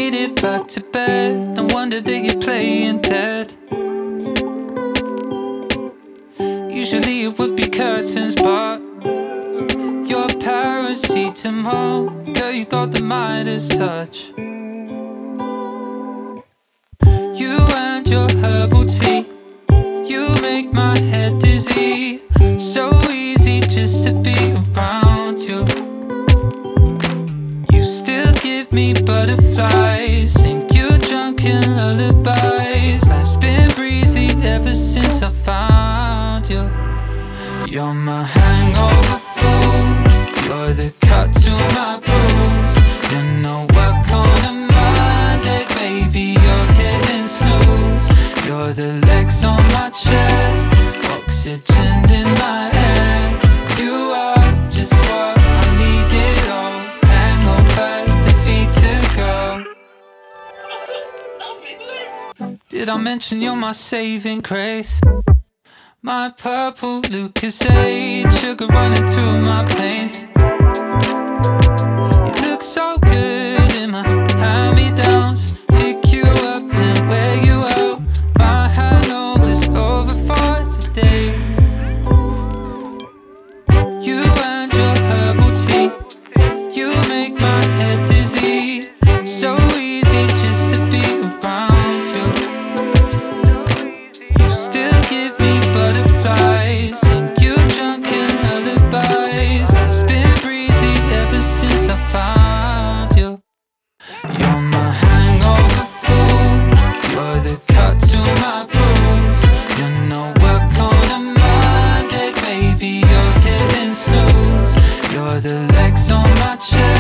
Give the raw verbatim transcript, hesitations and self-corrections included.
made it back to bed. No wonder that you're playing dead. Usually it would be curtains, but your paracetamol. Girl, you got the Midas touch. You and your herbal tea, you make my head dizzy. So easy just to be around you. You still give me butterflies, sing you drunken lullabies. Life's been breezy ever since I found you. You're my hangover fool, you're the cut to my bruise. You're no work on a Monday, baby, you're hitting snooze. You're the legs on my chair, oxygen in my air. You are just what I needed, all hangover, defeated girl. Did I mention you're my saving grace? My purple Lucasade, sugar running through my veins. You look so good in my hand-me-downs. Pick you up and wear you out. My hangover's over for today. You and your herbal tea, you make my head dizzy. So easy just to be around you. You still give me butterflies, sing you drunken lullabies. Life's been breezy ever since I found you. You're my hangover fool, you're the cut to my bruise. You're no work on a Monday, baby, you're hitting snooze. You're the legs on my chest,